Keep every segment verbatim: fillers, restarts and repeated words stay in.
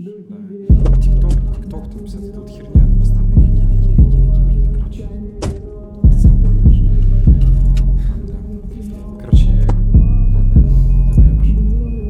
Тикток, тикток, там вся эта вот херня, постоянно реки, реки, реки, реки, блядь, короче. Ты сам понимаешь. Да. Короче, ладно, давай я пошел.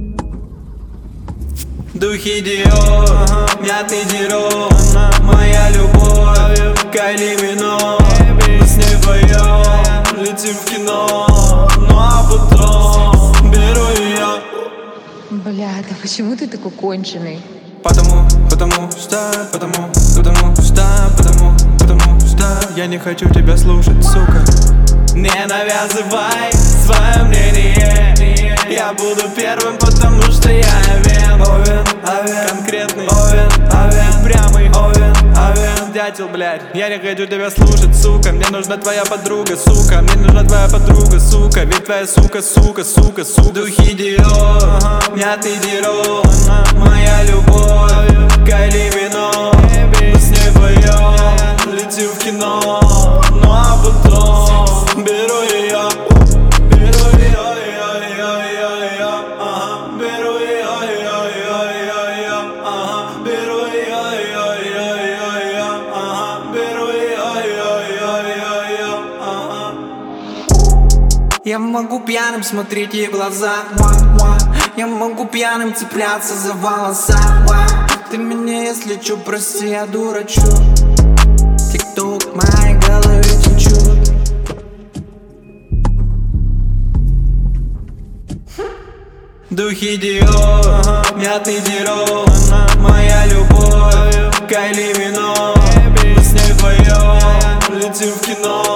Духи Диор, мятный Диор, моя любовь, Кайли Мино. Мы с ней вдвоем летим в кино, ну а потом беру ее. Бля, да почему ты такой конченый? Потому, потому что, потому, потому что, потому, потому что я не хочу тебя слушать, сука. Не навязывай свое мнение. Я буду первым, потому что я овен, овен, овен, конкретный, овен, овен, прямый, овен, овен, дятел, блядь. Я не хочу тебя слушать, сука. Мне нужна твоя подруга, сука. Мне нужна твоя подруга, сука. Ведь твоя сука, сука, сука, сука. Духи Диор, мятный Диор, моя любовь, Кайли Мино. Мы с ней вдвоем летим в кино, ну а потом беру ее. Беру ее, ее, ее, ее, ее, ага. Беру ее, ее, ее, ее, ее, ага. Беру ее, ее, ее, ее, ее, ага. Беру ее, ее, ее, ее, ее, ага. Я могу пьяным смотреть ей в глаза, я могу пьяным цепляться за волоса. Ты меня, если чё, прости, я дурачу. Тикток в моей голове течет. Духи Диор, мятный Диор, моя любовь, Кайли Мино. Мы с ней вдвоем летим в кино,